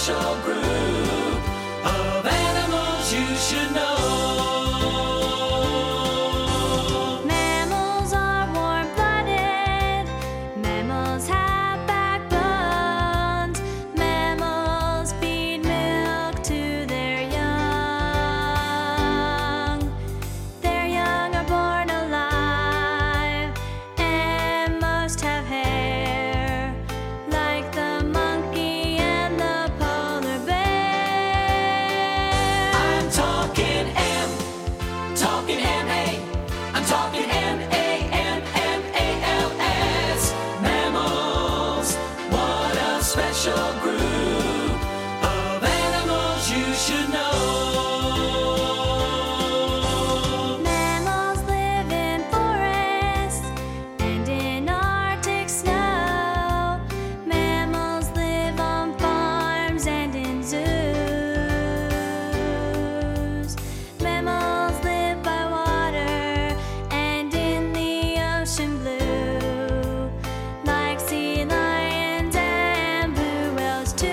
special group of animals you should know. Mammals are warm-blooded. Mammals have backbones. Mammals feed milk to their young. Their young are born alive, and most have hair, like the monkey and the polar bear. I'm talking M-A. I'm talking M-A-M-M-A-L-S. Mammals, what a special group of animals you should know. Mammals live in forests and in Arctic snow. Mammals live on farms and in zoos. Mammals live by water and in the ocean blue, like sea lions and blue whales too.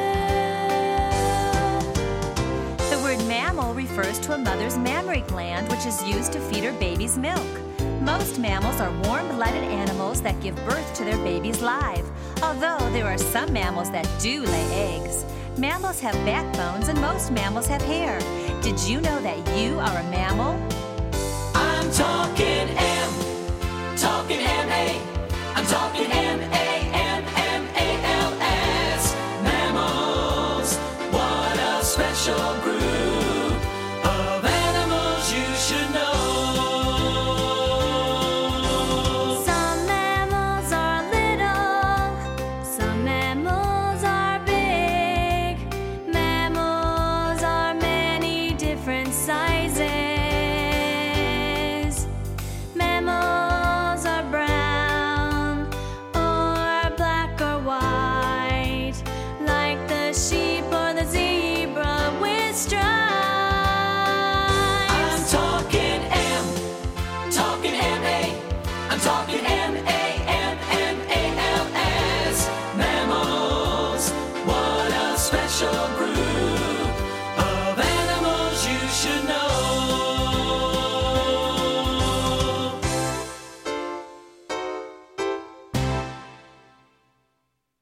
The word mammal refers to a mother's mammary gland, which is used to feed her baby's milk. Most mammals are warm-blooded animals that give birth to their babies live, although there are some mammals that do lay eggs. Mammals have backbones and most mammals have hair. Did you know that you are a mammal? I'm talking M-A. I'm talking M-A.